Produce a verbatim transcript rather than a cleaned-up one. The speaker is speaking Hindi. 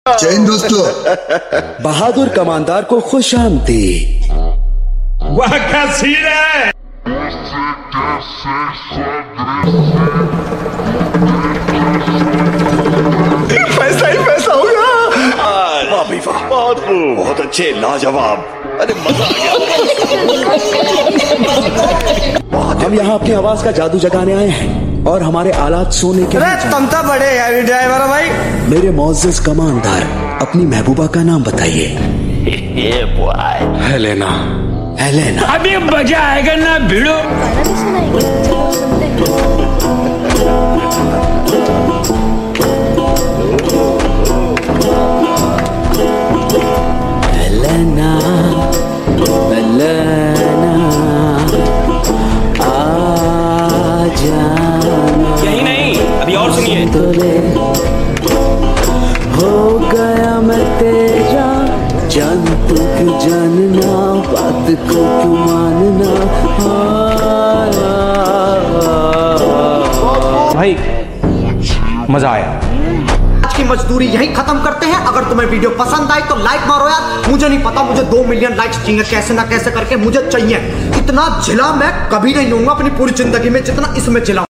जय हिंद दोस्तों। बहादुर कमांडर को खुश आमदीद। वह क्या सीन है? पैसा ही पैसा होगा। वाह भाई वाह, बहुत खूब, बहुत अच्छे, लाजवाब। अरे मजा आ गया। हम यहाँ अपनी आवाज का जादू जगाने आए हैं और हमारे आलात सोने के। अरे तुम तो बड़े यार ड्राइवर हो भाई। मेरे मोअज़्ज़ज़ कमांडर, अपनी महबूबा का नाम बताइए। हेलेना। हेलेना। अभी मजा आएगा ना भिड़ो। हेलेना, हेलेना, आ जाना। यही नहीं, अभी और सुनिए। हो गया मैं तेरा, जान तू क्यों जानना, बात को क्यों मानना। भाई मजा आया। आज की मजदूरी यही खत्म करते हैं। अगर तुम्हें वीडियो पसंद आई तो लाइक मारो यार। मुझे नहीं पता, मुझे दो मिलियन लाइक्स चाहिए, कैसे ना कैसे करके मुझे चाहिए। इतना झिला मैं कभी नहीं लूंगा अपनी पूरी जिंदगी में जितना इसमें झिला।